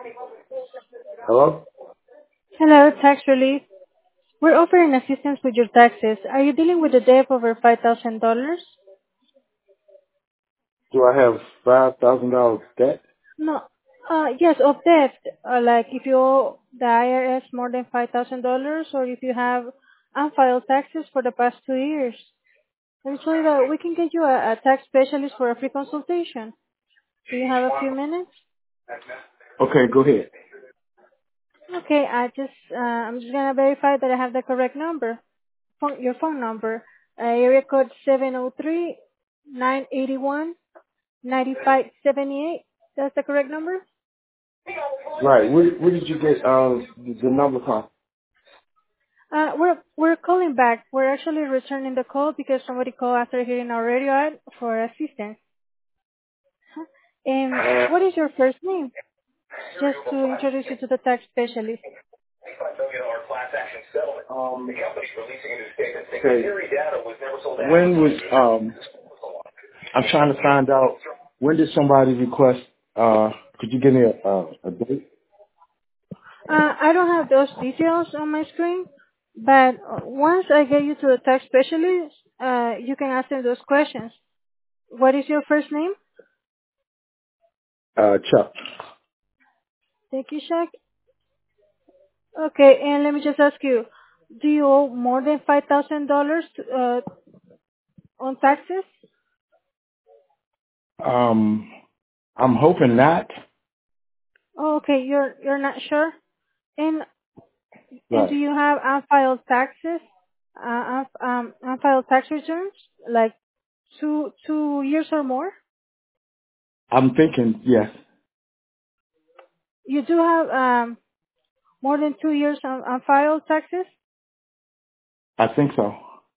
Hello? Hello, tax relief. We're offering assistance with your taxes. Are you dealing with a debt over $5,000? Do I have $5,000 debt? No. Yes, of debt. Like if you owe the IRS more than $5,000 or if you have unfiled taxes for the past 2 years. And so that we can get you a tax specialist for a free consultation. Do you have a few minutes? Okay, go ahead. Okay, I'm just gonna verify that I have the correct number. Your phone number. Area code 703-981-9578. That's the correct number? Right. Where did you get the number from? We're calling back. We're actually returning the call because somebody called after hearing our radio ad for assistance. Huh? And what is your first name? Just to introduce you to the tax specialist. Okay. When was I'm trying to find out when did somebody request could you give me a date? I don't have those details on my screen, but once I get you to the tax specialist, you can ask them those questions. What is your first name? Chuck. Thank you, Shaq. Okay, and let me just ask you, do you owe more than $5,000 on taxes? Um I'm hoping not. Oh, okay, you're not sure. And do Right. you have unfiled taxes? Unfiled tax returns, like two years or more? I'm thinking yes. You do have more than 2 years on unfiled taxes? I think so.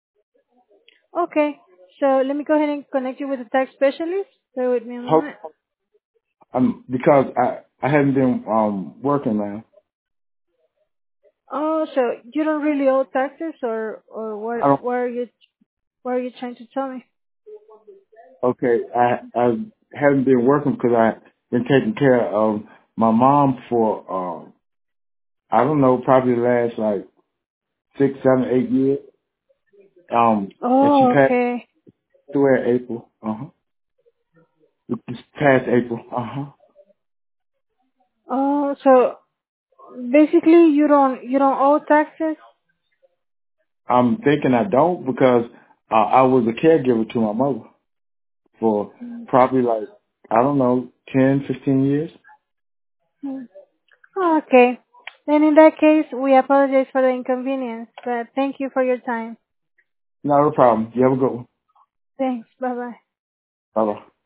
Okay, so let me go ahead and connect you with the tax specialist. Bear with me a Hope moment. because I haven't been working now. Oh, so you don't really owe taxes, or I don't. what are you trying to tell me? Okay, I haven't been working because I've been taking care of my mom for I don't know, probably the last like 6, 7, 8 years. And she Oh, passed okay. away in April. This past April. Oh, so basically you don't owe taxes? I'm thinking I don't because I was a caregiver to my mother for probably like I don't know 10, 15 years. Hmm. Oh, okay. Then in that case, we apologize for the inconvenience, but thank you for your time. Not a problem. You have a good one. Thanks. Bye bye. Bye bye.